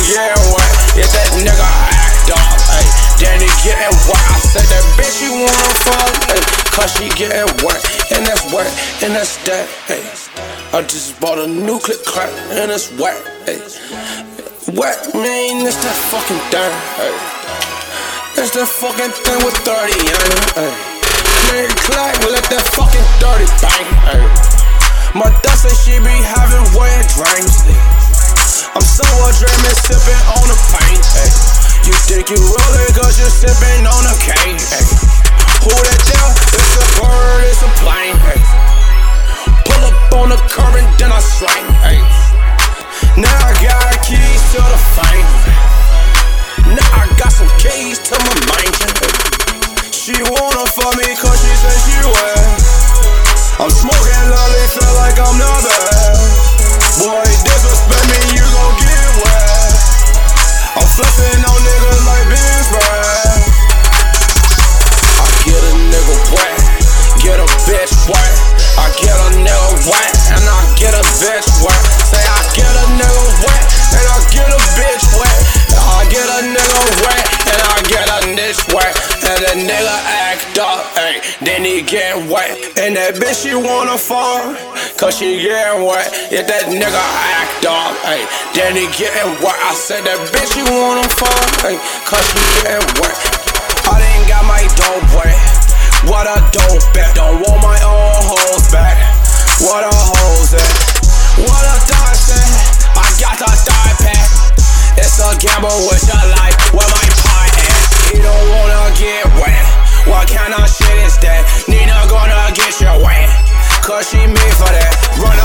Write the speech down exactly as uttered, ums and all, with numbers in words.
getting wet. Yeah, that nigga act up, ayy. Then he getting wet. I said that bitch you wanna fuck, ayy. Cause she getting wet, and that's wet, and that's that, ayy. I just bought a new clip clap, and it's wet, ayy. Wet, man, it's that fucking thing, ayy. It's that fucking thing with thirty on it, ayy. Click clack, let that fucking dirty bang, ayy. My dust say she be having wet dreams, ayy. I'm sober dreaming, sipping on the paint, ayy. You think you rollin' cause you're sipping on a cane, ayy. Who that there? It's a bird, it's a plane, ayy. Pull up on the curb and then I swing, ayy. Now I got keys to the fame. Now I got some keys to my mind, ayy. She wanna fuck me cause she said she will. I'm smoking lolly, feel like I'm the best. Boy, disrespect me, you gon' get wet. I'm flexing on niggas like Ben Spread. I get a nigga wet, get a bitch wet. I get a nigga wet, and I get a bitch wet. Say I get a nigga wet, and I get a bitch wet. I get a nigga wet, and I get a bitch wet. And that nigga act up, ayy. Then he get wet, and that bitch she wanna fuck, cause she getting wet. Yeah, that nigga act up, ayy. Then he getting wet. I said that bitch you wanna fuck, ayy, cause she getting wet. I didn't got my dope wet. What a dope bet. Don't want my own hoes back. What a hoes at? What a thought said. I got the thigh pack. It's a gamble with your life. Where my pie at? He don't wanna get wet. What kind of shit is that? Nina gonna get you wet, cause she made for that. Run